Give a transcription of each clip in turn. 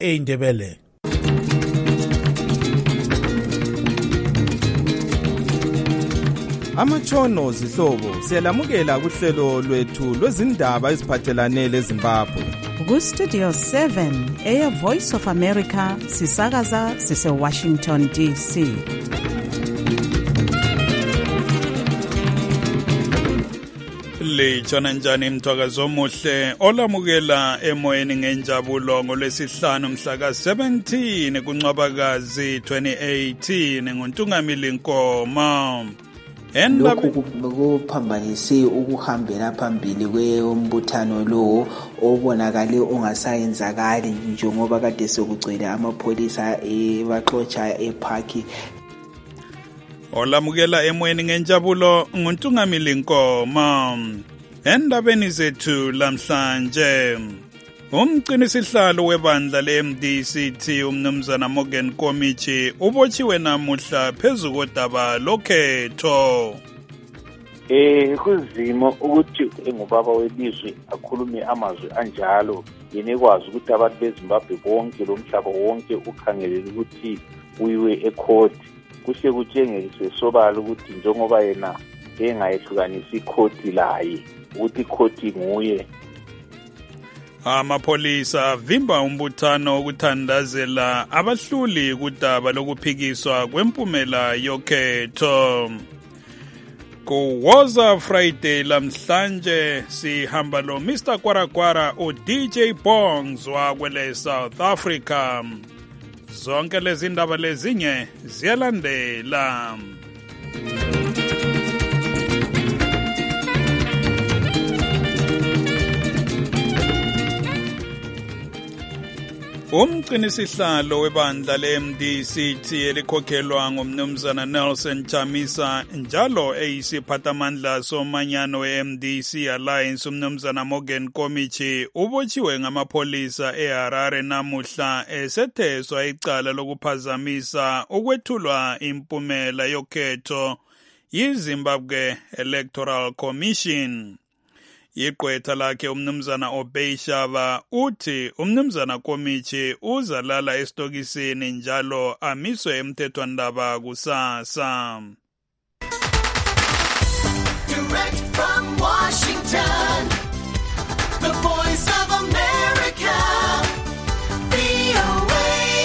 eindebele. Amatshono zihlobo siyalamukela kuhlelo lwethu lwezindaba eziphathelane leZimbabwe. Ku-Studio 7 Air Voice of America sisakaza sise-Washington DC. Litshona njani mthwakazo omuhle olamukela emoyeni ngenjabulo ngolwesihlanu mhla ka-17 kuNcwabakazi 2018 ngoNtungamili Nkoma. Lokhu kuphambanise ukuhambela phambili kwembuthano lo obonakale ongasayenzakali njengoba kade sokugcwele amapholisa baxotsha ephaki. Olamukela emoyeni ngenjabulo ngoNtungamili Nkoma. Endabeni zethu lamhlanje umgcinisihlalo webandla le-MDCT umnumzana Morgan Komichi ubotshiwe namuhla phezu kodaba lokhetho. Kuzimo ukuthi engubaba welizwe akhulume amazwi anjalo yena ekwazi ukuthi abantu beZimbabwe bonke lomhlaba wonke ukhangelele ukuthi uyiwe ecourt. Kuhle kutshengise sobala ukuthi njengoba yena engayehlukanisa icourt laye ukuthi icourt nguye. Amapolisa avimba umbuthano ukuthandazela abahluli kudaba lokuphikiswa kwempumela yokhetho. Kuwoza Friday lamhlanje sihamba lo Mr Kwarakwara uDJ Bongs wakwele South Africa. Zonke lezi ndaba lezinye ziyalandela. Umgcinisihlalo webandla le-MDCT elikhokhelwa ngumnumzana Nelson Chamisa njalo eyisiphathamandla somanyano we-MDC Alliance umnumzana Morgan Komichi ubotshiwe ngamapolisa eHarare namuhla esetheswa icala lokuphazamisa ukwethulwa impumela yokhetho yiZimbabwe Electoral Commission. Igqwetha lakhe umnumzana Obey Shava uthi umnumzana Komichi uzalala esitokisini njalo amiswe emthethwandaba kusasa. Direct from Washington, the Voice of America, VOA.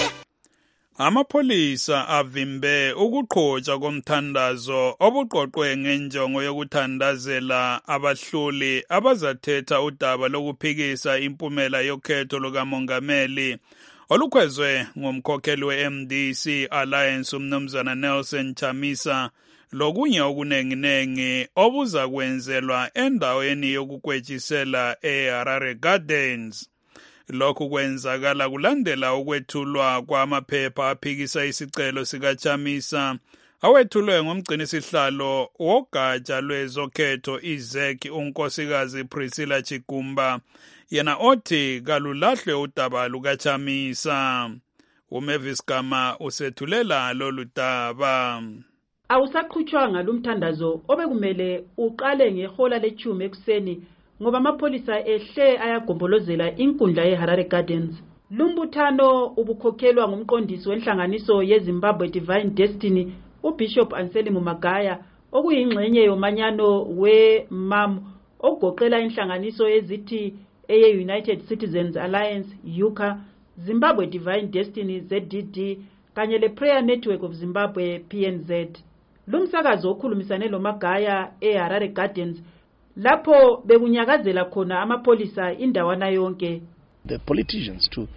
Amapolisa avimbe ukuqhotsha komthandazo obuqoqwe ngenjongo yokuthandazela abahluli abazathetha udaba lokuphikisa impumela yokhetho lukamongameli olukhwezwe ngumkhokheli we-MDC Alliance umnumzana Nelson Chamisa lokunye okunenginengi obuza kwenzelwa endaweni yokukwetshisela eHarare Gardens. Lokhu kwenzakala kulandela ukwethulwa kwamaphepha aphikisa isicelo sikaChamisa awethulwe ngumgcinisihlalo wogatsha lwezokhetho iZEC unkosikazi Priscilla Chigumba yena othi kalulahlwe udaba lukaChamisa. uMavis Gama usethulela lolu daba. Awusaqhutshwanga lumthandazo obekumele uqale ngehola le-10 ekuseni ngoba amapolisa ehle ayagombolozela inkundla yeHarare Gardens. Lumbuthano ubukhokhelwa ngumqondisi wenhlanganiso yeZimbabwe Divine Destiny uBishop Anselmo Magaya okuyingxenye yomanyano we-MAM ogoqela inhlanganiso ezithi eye-United Citizens Alliance UCA, Zimbabwe Divine Destiny ZDD kanye le-Prayer Network of Zimbabwe PNZ. Lumsakazo okhulumisane lo Magaya eHarare Gardens lapho bekunyakazela khona amapolisa indawana yonke. The politicians to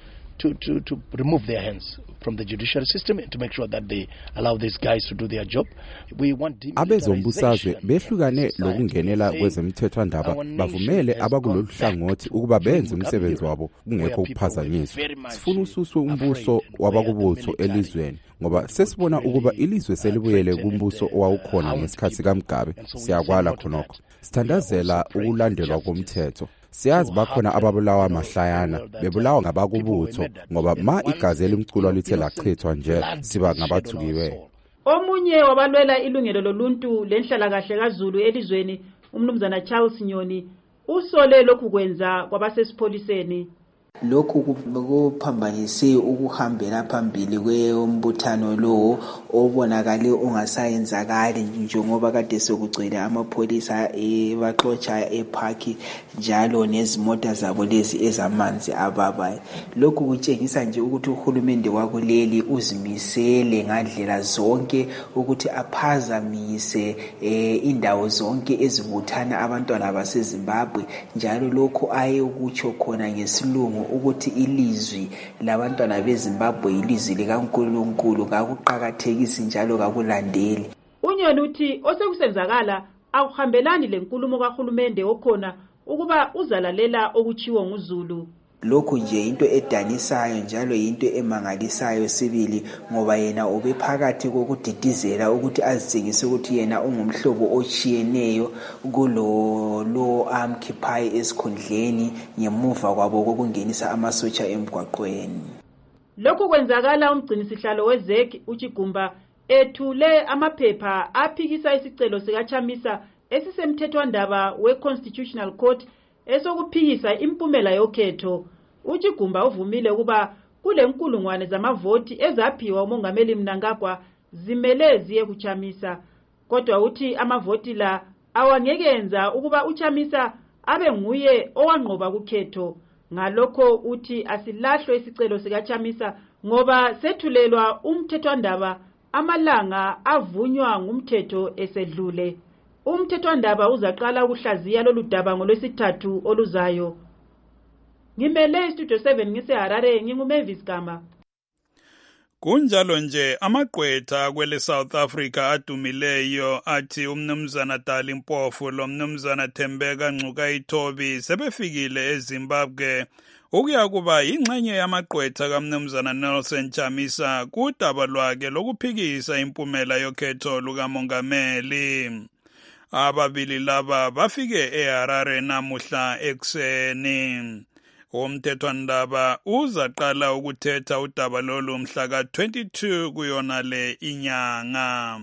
remove their hands from the judicial system and to make sure that they allow these guys to do their job. We want abezombusazwe behlukane lokungenela kwezemthethwandaba bavumele abakulolu hlangothi ukuba benze umsebenzi wabo kungekho ukuphazanyiswa. Sifuna ususwe umbuso wabakubutho elizweni ngoba sesibona ukuba ilizwe selibuyele kumbuso owawukhona ngesikhathi kaMgabe. Siyakwala khonokho. Sithandazela ukulandelwa komthetho. Siyazi bakhona ababulawa amahlayana bebulawa ngabakubutho ngoba ma igazi elimculo lithe lachithwa nje siba ngabathukiwe. Omunye wabalwela ilungelo loluntu lenhlala kahle kaZulu elizweni umnumzana Charles Nyoni usole lokhu kwenza kwabasesipholiseni. lokhu kuphambanise ukuhambela phambili kwembuthano lo obonakale ungasayenzakali njengoba kade sokugcwele amapholisa baxotsha ephaki njalo nezimota zabo lezi ezamanzi ababayo. Lokhu kutshengisa nje ukuthi uhulumende wakuleli uzimisele ngandlela zonke ukuthi aphazamise indawo zonke ezibuthana abantwana baseZimbabwe, njalo lokhu aye ukutsho khona ngesilungu ukuthi ilizwi labantwana beZimbabwe ilizwi likaNkulunkulu kakuqakathekisi njalo kakulandeli. Unyoni uthi osekusenzakala akuhambelani lenkulumo kahulumende okhona ukuba uzalalela okuchiwo nguZulu. Lokhu nje into edanisayo njalo into emangalisayo sibili, ngoba yena ubephakathi kokudidizela ukuthi azitshengise ukuthi yena ungumhlobo ochiyeneyo lo amkhiphayo esikhundleni ngemuva kwabo kokungenisa amasotsha emgwaqweni. Lokhu kwenzakala umgcinisihlalo weZEC uChigumba ethule amaphepha aphikisa isicelo sikaChamisa esisemthethwandaba we-Constitutional Court esokuphikisa impumela yokhetho. uChigumba uvumile ukuba kule nkulungwane zamavoti ezaphiwa umongameli Mnangagwa zimele ziye kuChamisa, kodwa uthi amavoti la awangekenza ukuba uChamisa abe nguye owanqoba kukhetho. Ngalokho uthi asilahlwe isicelo sikaChamisa ngoba sethulelwa umthethwandaba amalanga avunywa ngumthetho esedlule. Umthethwandaba uzaqala ukuhlaziya lolu daba ngolwesithathu oluzayo. Ngimele Studio 7 ngiseHarare, nginguMavis Gama. Kunjalo nje amagqwetha kwele South Africa adumileyo athi umnumzana Dali Mpofu lo mnumzana Thembeka Ngcukaithobi sebefikile eZimbabwe ukuya kuba ingxenye yamagqwetha kaMnumzana Nelson Chamisa kudaba lwakhe lokuphikisa impumela yokhetho lukamongameli. Ababili laba bafike eHarare namuhla ekuseni. Umthethwandaba uzaqala ukuthetha udaba lolu mhla ka-22 kuyona le inyanga.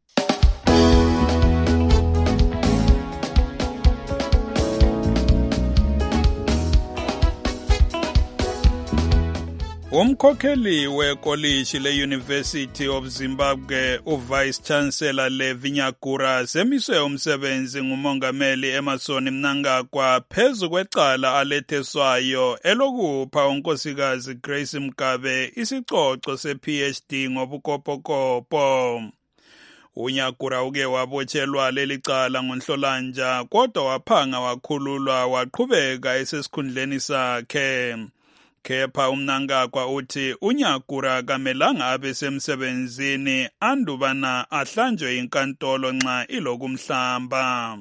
Umkhokheli wekolishi le-University of Zimbabwe, uVice Chancellor Levi Nyagura, semiswe umsebenzi ngumongameli Emmerson Mnangagwa phezu kwecala aletheswayo elokupha unkosikazi Grace Mugabe isicoco se-PhD ngobukopokopo. uNyagura uke wabotshelwa leli cala ngoNhlolanja kodwa waphanga wakhululwa waqhubeka esesikhundleni sakhe. Kepha uMnangagwa uthi uNyagura kamelanga abe semsebenzini andubana ahlanjwe inkantolo nxa ilokumhlamba.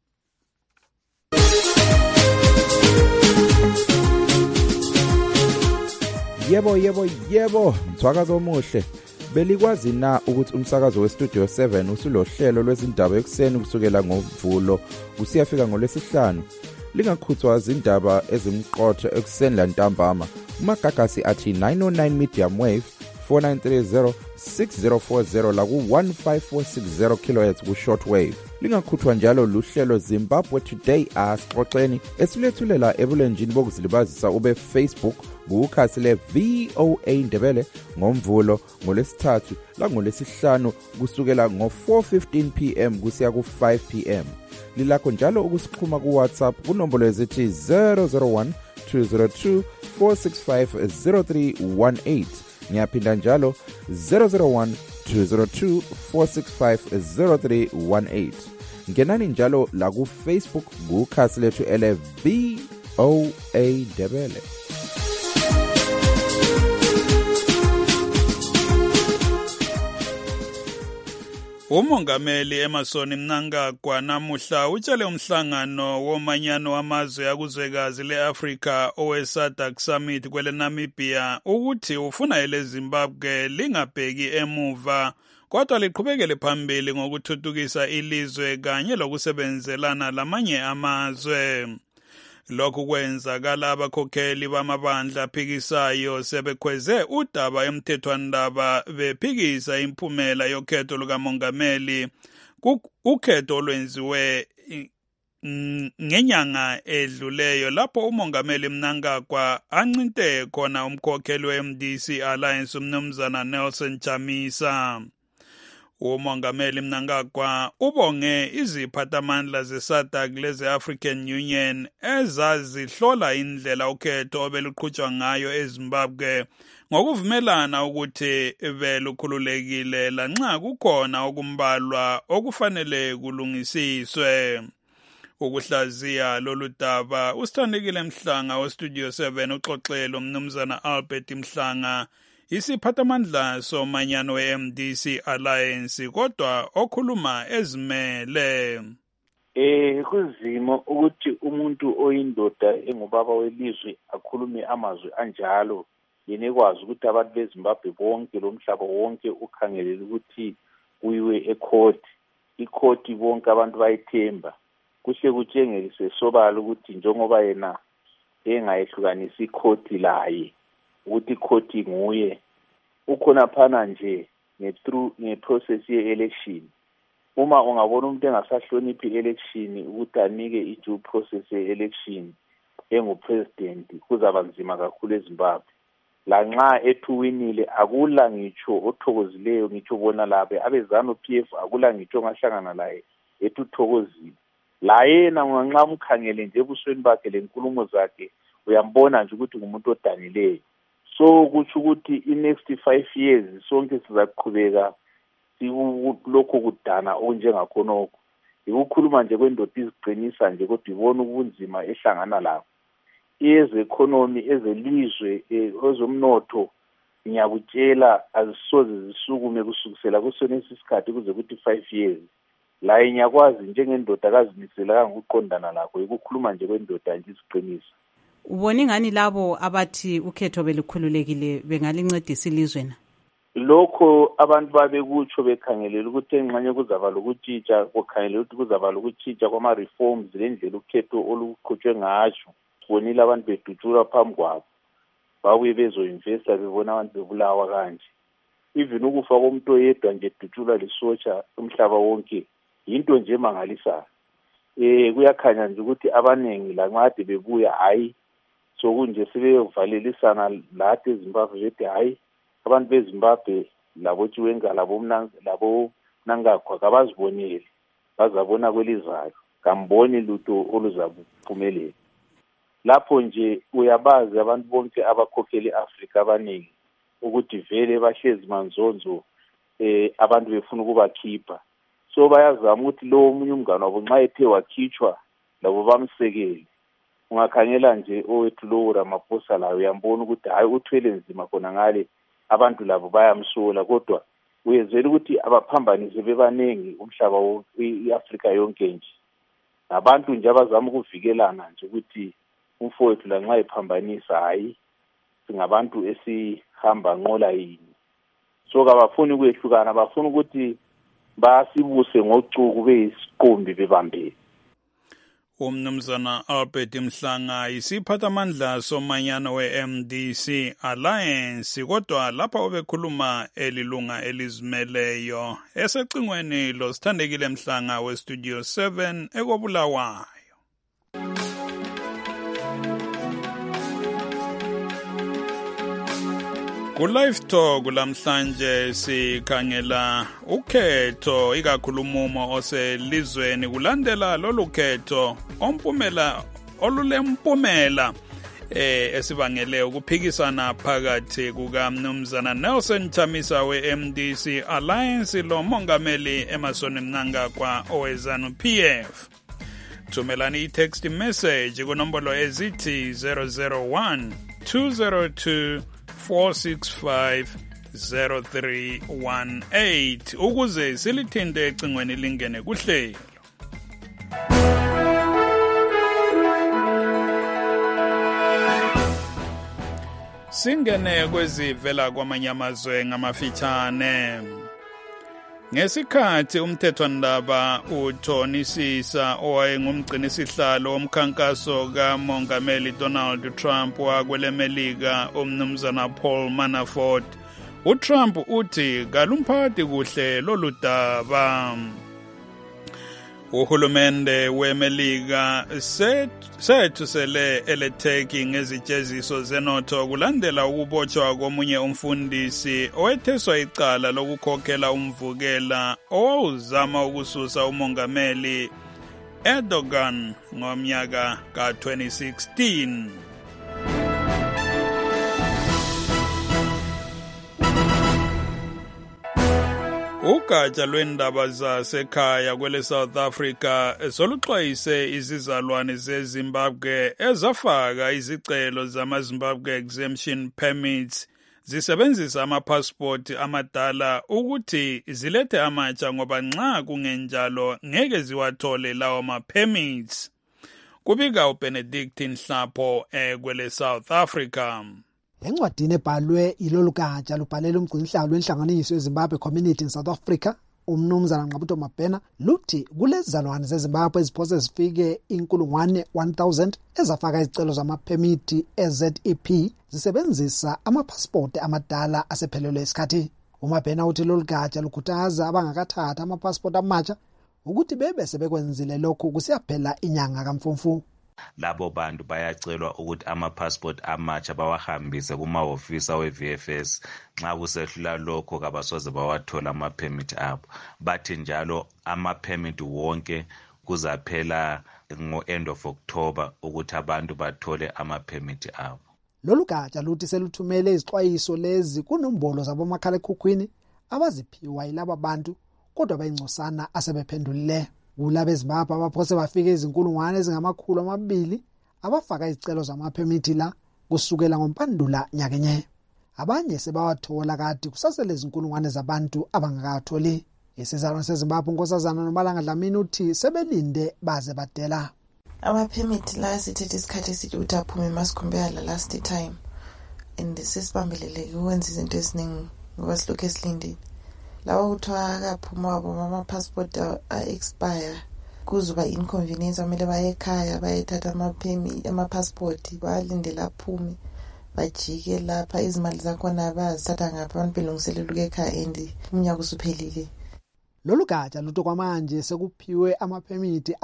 Yebo, mthwakazo omuhle. Belikwazi na ukuthi umsakazo weStudio 7 usulohlelo lwezindaba ekuseni kusukela ngoMvulo kusiyafika ngolwesihlanu? Lingakhuthwa izindaba ezimqotho ekuseni lantambama. Umagagasi athi 909 medium wave 4930 6040 la ku-15460 kHz ku shortwave. Lingakhuthwa njalo luhlelo Zimbabwe Today asixoxeni esilethulela ebulenjini bokuzilibazisa ube Facebook kukhasi le VOA Ndebele ngoMvulo ngolesithathu la ngolesihlanu kusukela ngo-4:15 PM kusiya ku-5 PM. Lilakho njalo ukusixhuma ku-WhatsApp kunombolo ezithi 001 202 465 0318. Ngiyaphinda njalo 001 202 465 0318. Ngenani njalo la ku-Facebook kukhasi lethu ele VOA Ndebele. Umongameli Emmerson Mnangagwa namuhla utshele umhlangano womanyano wamazwe akuzwekazi le-Afrika owe-SADC Summit kwele Namibia ukuthi ufuna ele Zimbabwe lingabheki emuva kodwa liqhubekele phambili ngokuthuthukisa ilizwe kanye lokusebenzelana lamanye amazwe. Lokhu kwenzakala abakhokheli bamabandla aphikisayo sebekhweze udaba emthethwandaba bephikisa impumela yokhetho lukamongameli ukhetho olwenziwe ngenyanga edluleyo lapho umongameli Mnangagwa ancinte khona umkhokheli we-MDC Alliance umnumzana Nelson Chamisa. Umongameli Mnangagwa ubonge iziphathamandla ze-SADC leze-African Union ezazihlola indlela ukhetho obeluqhutshwa ngayo eZimbabwe ngokuvumelana ukuthi belukhululekile lanxa kukhona okumbalwa okufanele kulungisiswe. Ukuhlaziya lolu daba uSithandekile Mhlanga weStudio 7 uxoxela umnumzana Albert Mhlanga isiphathamandla somanyano we-MDC Alliance kodwa okhuluma ezimele. Kuzimo ukuthi umuntu oyindoda engubaba welizwe akhulume amazwi anjalo yena ekwazi ukuthi abantu beZimbabwe bonke lomhlaba wonke ukhangelele ukuthi kuyiwe ecourt. Icourt bonke abantu bayithemba. Kuhle kutshengise sobala ukuthi njengoba yena engayehlukanisa icourt laye ukuthi icourt nguye ukhona phana nje nge-process ye-election. Uma ungabona umuntu engasahloniphi i-election ukuthi anike i-due process ye-election engu-president kuzaba nzima kakhulu eZimbabwe. Lanxa ethuwinile akula ngitsho othokozileyo ngitsho bona labe abezanu-PF akula ngitsho ngahlangana laye etuthokozile. La yena nganxa umkhangele nje ebusweni bakhe lenkulumo zakhe uyambona nje ukuthi ngumuntu odanileyo. So kuthi ukuthi i-next 5 years sonke sizaqhubeka lokho kudana okunjengakhonokho. Ukukhuluma nje kwendoda iziqinisa nje kodwa ibona ubunzima ehlangana lapho. Economy ezelizwe ezomnotho ngiyakutshela azisoze zisukume kusukisela kusonesi isikhathi kuze kuthi 5 years. La inyakwazi njengendoda akazimisela kangokuqondana lakho ukukhuluma nje kwendoda nje isiqinisa. Ubona ngani labo abathi ukhetho belukhululekile bengalincedisa ilizwena? Lokho abantu babekutsho bekhangelela ukuthi engxanye kuzaba lokutshitsha kokhangelela ukuthi kuzaba lokutshitsha kwama-reforms lendlela ukhetho oluqhutshwe ngayo. Bonile abantu bedutshulwa phambi kwabo babuye bezoinvesta bebona abantu bebulawa kanje. Even ukufa komuntu oyedwa nje edutshulwa lisotsha umhlaba wonke yinto nje emangalisayo. Kuyakhanya nje ukuthi abaningi lanxa kade bebuya hayi sokunje sebevalelisana lathi eZimbabwe bethi hayi abantu beZimbabwe labo Chiwenga labo Mnangagwa kabazibonile bazabona kwelizayo kamboni lutho oluzaphumelela. Lapho nje uyabazi abantu bonke abakhokheli eAfrika abaningi ukuthi vele bahlezi manzonzo abantu befuna ukubakhipha. So bayazama ukuthi lo omunye umngane wabo nxa ethe wakhitshwa labo bamsekele. Ungakhangela nje owethu lo Ramaphosa layo uyambona ukuthi hayi uthwele nzima khona ngale abantu labo bayamsola kodwa uyezela ukuthi abaphambanisi bebanengi umhlaba iAfrika yonke nje. Abantu nje abazama ukuvikelana nje ukuthi umfowethu la nxa ephambanisa hayi singabantu esihamba nqola yini. So kabafuni ukwehlukana bafuna ukuthi basibuse ngocuku beyisiqumbi bebambele. Umnumzana Albert Mhlanga isiphathamandla somanyano we-MDC Alliance kodwa lapha obekhuluma elilunga elizimeleyo esecingweni lo Sithandekile Mhlanga weStudio 7 ekobulawayo. Ku-Live Talk lamhlanje sikhangela ukhetho ikakhulumo oselizweni kulandela lolu khetho olulempumela esibangele ukuphikisana phakathi kukaMnumzana Nelson Chamisa we-MDC Alliance lo mongameli Emmerson Mnangagwa oweZANU-PF. Thumelani i-text message kunombolo ezithi 001 202 4650318 ukuze silithinte ecingweni lingene kuhlelo. Singene kwezivela kwamanye amazwe ngamafitshane. Ngesikhathi umthethwandaba uthonisisa owayengumgcinisihlalo womkhankaso kaMongameli Donald Trump wakwelemelika umnumzana Paul Manafort, uTrump uthi kalumphathi kuhle lolu daba. Uhulumende weMelika sethusele eletheki ngezijeziso zenotho kulandela ukubotshwa komunye umfundisi owetheswa icala lokukhokhela umvukela owawuzama ukususa umongameli Erdogan ngomnyaka ka-2016. Ugatsha lwendaba zasekhaya kwele South Africa soluxwayise izizalwane zeZimbabwe ezafaka izicelo zama-Zimbabwe Exemption Permits zisebenzisa amapasipoti amadala ukuthi zilethe amatsha ngoba nxa kungenjalo ngeke ziwathole lawo ma-permits. Kubika uBenedict Nhlapho kwele South Africa. Encwadini ebhalwe ilolu gatsha lubhalela umgcinisihlalo wenhlanganiso yeZimbabwe Community in South Africa, umnumzana Nqabuto Mabhena, luthi kulezizalwane zeZimbabwe eziphose zifike 1,000 ezafaka izicelo zamaphemiti eZEP zisebenzisa amapasipoti amadala asephelelwe isikhathi. uMabhena uthi lolu gatsha lukhuthaza abangakathatha amapasipoti amatsha ukuthi bebe sebekwenzile lokhu kusiyaphela inyanga kaMfumfu. Labo bantu bayacelwa ukuthi amapassport amatsha bawahambise kumahhovisi we-VFS. Nxa kusehlula lokho kabasoze bawathola ama-permit abo. Bathi njalo ama-permit wonke kuzaphela ngo-end of October ukuthi abantu bathole ama-permit abo. Lolu gatsha luthi seluthumele izixwayiso lezi kunombolo zabomakhalekhukhwini abaziphiwa yilaba bantu kodwa bayingcosana asebephendulile. Kulabo eZimbabwe abaphose bafike 200,000 abafaka izicelo zamaphemiti la kusukela ngoMpandula nyakenye. Abanye sebawathola kade kusasele 1,000 zabantu abangakatholi. Isizalwane seZimbabwe uNkosazana Nomalanga Dlamini uthi sebelinde baze badela. Amaphemiti la sithethe isikhathi esithi ukuthi aphume masicompare la last time. And sesibambeleleke ukwenza izinto eziningi ngoba silokhu esilindile. Lawa kuthiwa akaphuma wabo ama-passport a-expire kuzoba inconvenience amele baye ekhaya bayethatha ama-passport balindela aphume bajike lapha izimali zakhona bazithatha ngapha abantu belungiselela ukuya ekhaya and umnyaka usuphelile. Lolu gatsha luthi kwamanje sekuphiwe amaphemiti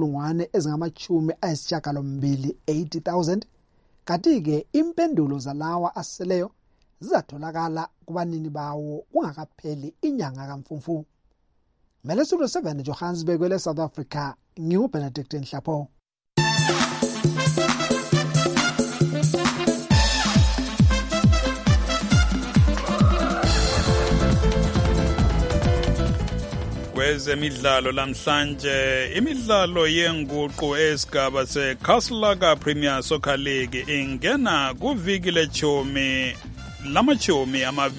azi-80,000 kanti-ke impendulo zalawa aseleyo zizatholakala kubanini bawo kungakapheli inyanga kaMfumfu. Melesulo 7 Johannesburg kwele South Africa, nginguBenedict Nhlapho. Kwezemidlalo lamhlanje, imidlalo yenguqu esigaba seKaslaka Premier Soccer League ingena kuviki lechomi lamachomi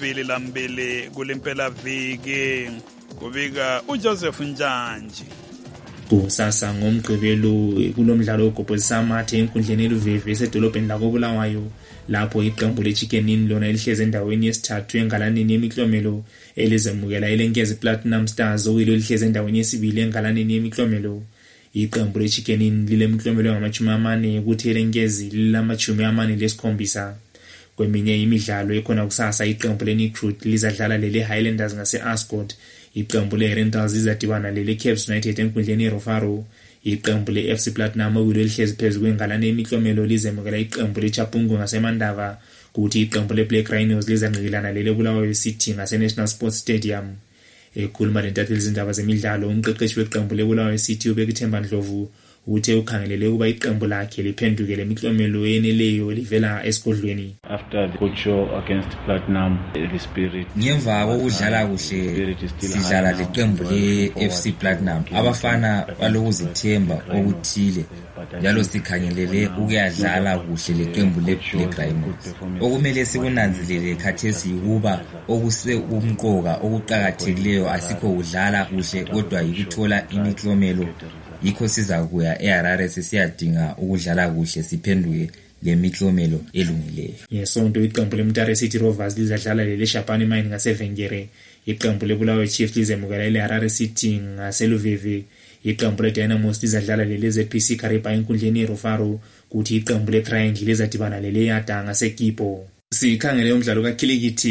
22 kulimpela viki. Kubika uJoseph Njanji. Kusasa ngomgqibelo kulomdlalo ogobholisa amathe enkundleni eluVeve esedolobheni lakoBulawayo lapho iqembu leChicken Inn lona elihleze endaweni yesithathu engalaneni yemiklomelo elizemukela ilenkezi Platinum Stars okuyilo elihleze endaweni yesibili engalaneni yemiklomelo. Iqembu leChicken Inn lilemiklomelo ngama-40 kuthi ilenkezi lilama-47. Kweminye imidlalo ekhona kusasa iqembu leNicruit lizadlala lele Highlanders ngase-Ascot. Iqembu leRentals izadibana lele Caps United enkundleni yeRofaro. Iqembu leFC Platinum okuyilo elihlezi phezu kwengalane yemiklomelo lizemukela iqembu leChapungu ngaseMandava kuthi iqembu leBlack Rhinos lizangqikilana lele Bulawayo City ngaseNational Sports Stadium. Ekhuluma lentatheli izindaba zemidlalo umqeqeshi weqembu leBulawayo City uBekithemba Ndlovu uthe ukhangelele ukuba iqembu lakhe liphenduke lemiklomelo yeneleyo livela esigodlweni. After the good show against Platinum, the spirit ngemva kokudlala kuhle sidlala leqembu leFC Platinum abafana balokuzithemba okuthile njalo sikhangelele ukuyadlala kuhle leqembu leBlack Rhinos. Okumele sikunanzelele khathesi ukuba okuse umqoka okuqhakathekileyo asikho kudlala kuhle kodwa yikuthola imiklomelo. Yikho sizakuya eHarare siyadinga ukudlala kuhle siphenduke lemiklomelo elungileyo. Yesonto iqembu leMtare City Rovers lizadlala leShapani Mine ngaseVengere. Iqembu leBulawayo Chiefs lizemukela leHarare City ngaseLuveve. Iqembu leDynamos lizadlala leZPC Kariba enkundleni yeRofaro kuthi iqembu leTriangle lizadibana leleYada ngaseKipo. Sikhangele umdlalo kaKhilikithi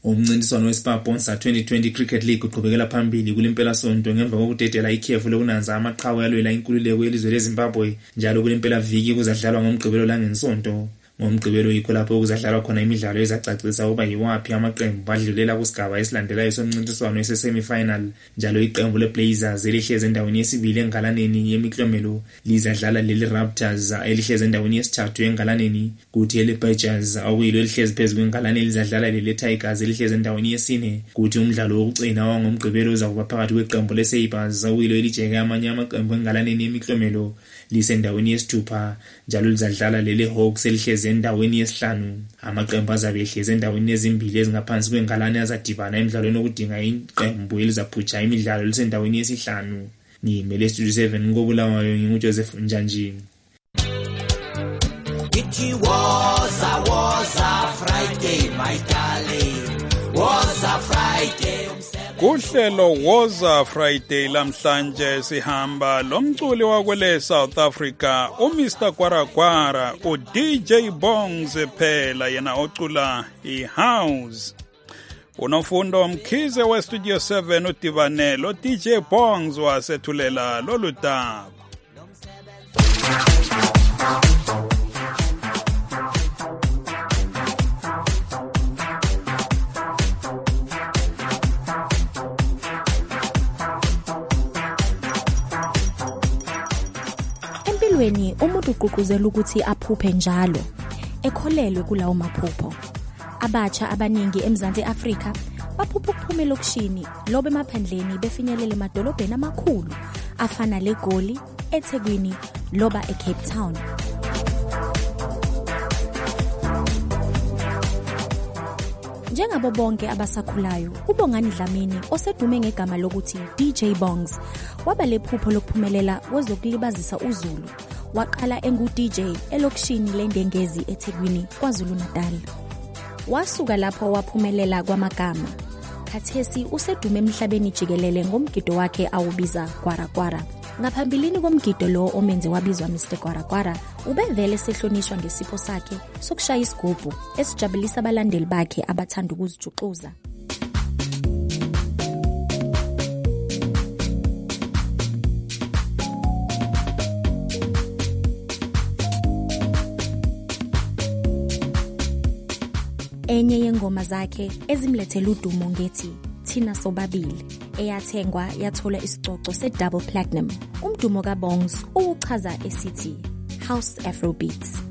umncintiswano weSpar Bonsa 2020 Cricket League uqhubekela phambili kulempela sonto ngemva kokudedela ikhefu lokunanza amaqhawe yalwela inkululeko yelizwe leZimbabwe njalo kulempela viki kuzadlalwa ngomgqibelo langensonto. Ngomgqibelo yikho lapho kuzadlalwa khona imidlalo ezacacisa uba yiwaphi amaqembu badlulela kusigaba esilandelayo somncintiswano ese-semi-final njalo iqembu leBlazers elihlezi endaweni yesibili engalaneni yemiklomelo lizadlala leli Raptors elihlezi endaweni yesithathu engalaneni kuthi eleBadgers okuyilo elihlezi phezu kwengalane lizadlala leli Tigers elihlezi endaweni yesine kuthi umdlalo wokugcina wangomgqibelo uzakuba phakathi kweqembu leSabres okuyilo elijeke amanye amaqembu engalaneni yemiklomelo lisendaweni yesithupha njalo lizadlala leli Hawks elihlezi endaweni yesihlanu. Amaqembu azabe ehlezi endaweni ezimbili ezingaphansi kwengalane azadibana emidlalweni okudinga iqembu elizaphutsha imidlalo lisendaweni yesihlanu. Ngimele Studio 7 ngobulawayo nginguJoseph Njanjini. It was a Friday, my darling. Was a Friday. Kuhlelo Woza Friday lamhlanje sihamba lomculi wakwele South Africa uMr Gwaragwara uDJ Bongs phela yena ocula iHouse. Unofundo Mkhize weStudio 7 udibanelo DJ Bongs wasethulela loludaba. Empilweni umuntu uqhuquzela ukuthi aphuphe njalo ekholelwe kulawo maphupho. Abatsha abaningi eMzansi Afrika baphupha ukuphumela okushini lobe emaphandleni befinyelele emadolobheni amakhulu afana leGoli, eThekwini loba eCape Town. Njengabo bonke abasakhulayo, uBongani Dlamini osedume ngegama lokuthi DJ Bongs waba lephupho lokuphumelela kwezokulibazisa uZulu. Waqala engu-DJ elokishini leNdengezi eThekwini kwaZulu Natal. Wasuka lapho waphumelela kwamagama. Khathesi usedume emhlabeni jikelele ngomgido wakhe awubiza Gwaragwara. Ngaphambilini komgido lo omenze wabizwa Mr Gwaragwara, ubevele sehlonishwa ngesipho sakhe sokushaya isigubhu esijabulisa abalandeli bakhe abathanda ukuzijuxuza. Enye yengoma zakhe ezimlethela udumo ngethi Thina Sobabili eyathengwa yathola isicoco se-double platinum. Umdumo kaBongs uchaza esithi House Afrobeats.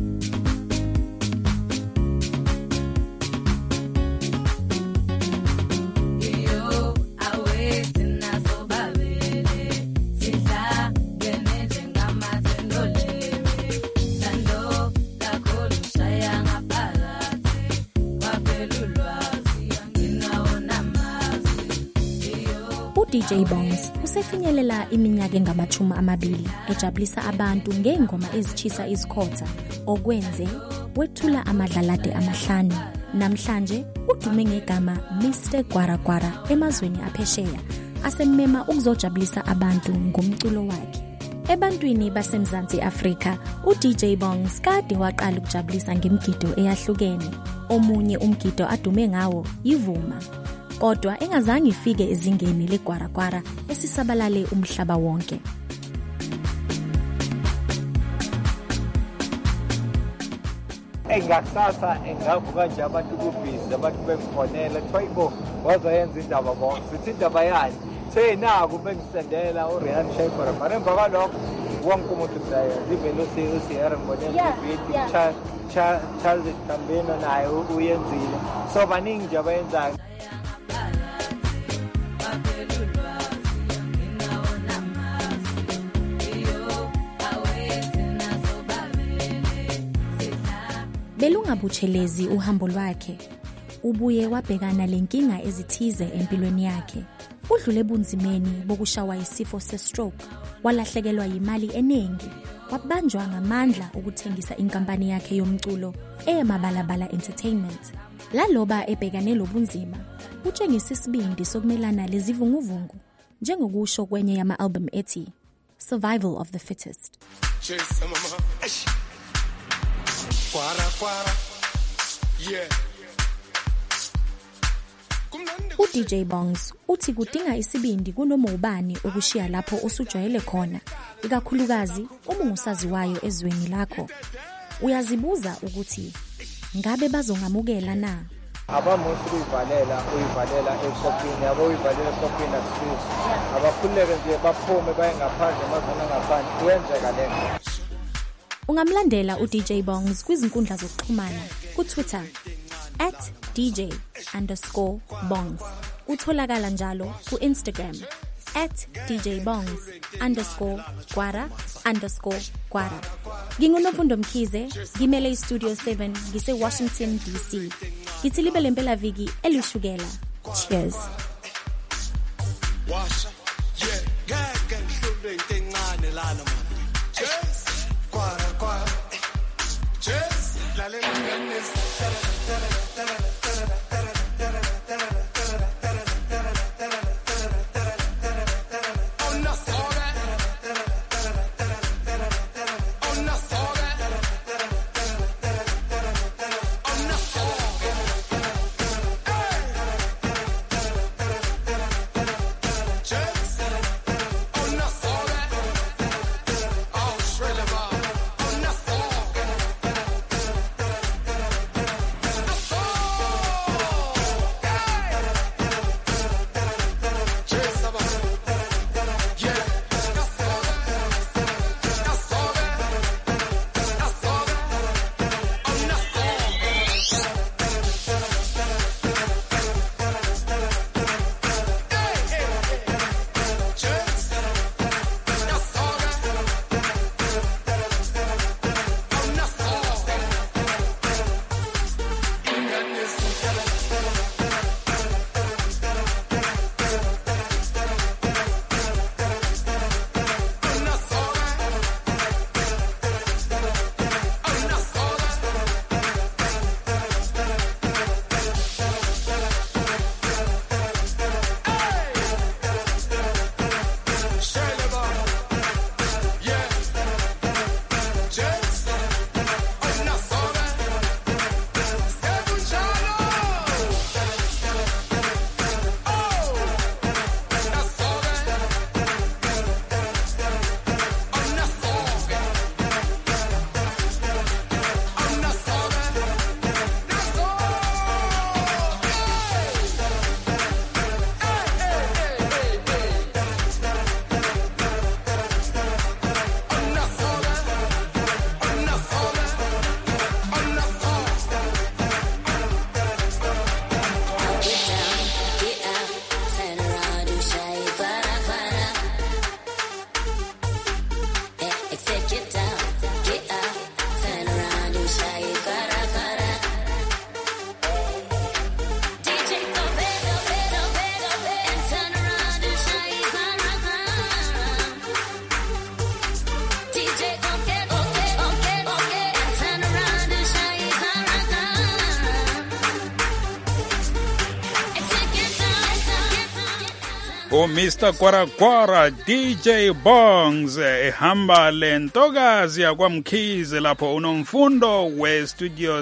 DJ Bongs usefinyelela iminyaka engama-20 ejabulisa abantu ngengoma ezichisa izikhotha okwenze wethula amadlalade amahlanu. Namhlanje udume ngegama Mr Gwaragwara emazweni aphesheya asemema ukuzojabulisa abantu ngomculo wakhe. Ebantwini baseMzansi Afrika, uDJ Bongs kade waqala ukujabulisa ngemigido eyahlukene. Omunye umgido adume ngawo yivuma. Kodwa engazange ifike ezingeni leGwaragwara esisabalale umhlaba wonke. Engasasa engavuka nje abantu kubhizi abantu bengifonela Thoyibo wazoyenza indaba bonke sithi indaba yani senaku bengisendela uRihan Shaifara mara emva kwalokho wonke umuntu usayenza even uSierra Mbonela Charles Tambeno naye uyenzile so baningi nje abayenzayo. Belungabutshelezi uhambo lwakhe. Ubuye wabhekana lenkinga ezithize empilweni yakhe. Udlule bunzimeni bokushawa isifo se-stroke, walahlekelwa imali eningi, wabanjwa ngamandla ukuthengisa inkampani yakhe yomculo eMabalabala Entertainment. Laloba ebhekane lobunzima, utshengisa isibindi sokumelana lezivunguvungu, njengokusho kwenye yama-album ethi Survival of the Fittest. Gwaragwara, yeah. uDJ Bongs uthi kudinga isibindi kunoma ubani ukushiya lapho usujwayele khona, ikakhulukazi uma ungusaziwayo ezweni lakho. Uyazibuza ukuthi ngabe bazongamukela na? Abamuthi uyivalela ekopini, uyivalela ekopini asifisi. Abakhuleke nje baphume baye ngaphandle mazona ngaphandle kuyenzeka lento. Ungamlandela uDJ Bongs kwizinkundla zokuxhumana ku-Twitter @DJ_Bongs. Utholakala njalo ku-Instagram @DJBongs_Gwara_Gwara. Ngingunomfundo Mkhize, ngimele iStudio 7 ngise-Washington DC. Ngithi libe lempela viki elishukela. Cheers. Washa, yeah, ngeke ngihlule into encane lana man. Cheers. Gwara. Cheers. Lalela ngene. Mr. Gwara DJ Bongs ehamba lentokazi yakwamkhize lapho unomfundo we-Studio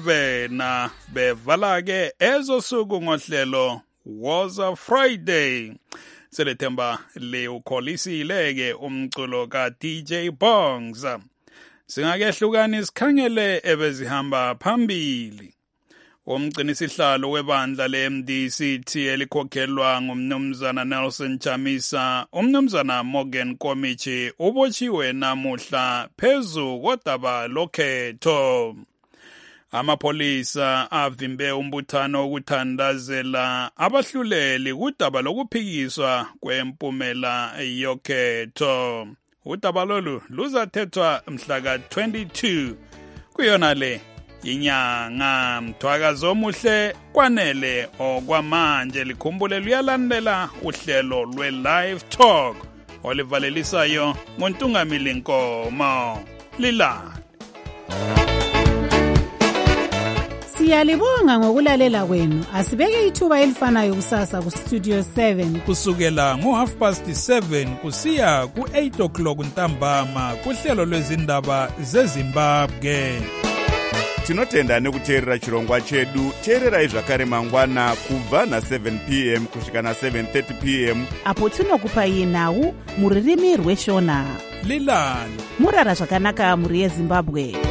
7 bevala ke ezosuku ngohlelo Was a Friday. Selethemba le ukholisile ke umculo ka DJ Bongs. Singakehlukani sikhangele ebezihamba phambili. Umgcinisihlalo webandla le-MDC elikhokhelwa ngumnumzana Nelson Chamisa, umnumzana Morgan Komichi ubotshiwe namuhla phezu kodaba lokhetho. Amapolisa avimbe umbuthano ukuthandazela abahluleli kudaba lokuphikiswa kwempumela yokhetho. Udaba lolu luzathethwa mhla ka-22 kuyona le inyanga. Mthwakazo omuhle kwanele okwamanje. Likhumbule luyalandela uhlelo lwe-Live Talk olivalelisayo ngoNtungamili Nkomo. Lilala. Siyalibonga ngokulalela kwenu. Asibeke ithuba elifanayo kusasa ku-Studio 7 kusukela ngo-7:30 kusiya ku-8 o'clock ntambama kuhlelo lwezindaba zeZimbabwe. tinotenda nekuteerera chirongwa chedu. teererai zvakare mangwana kubva na7 p.m. kusvika na7:30 p.m. apo tinokupai nhau muririmi rweshona. lilani murara zvakanaka muri yeZimbabwe.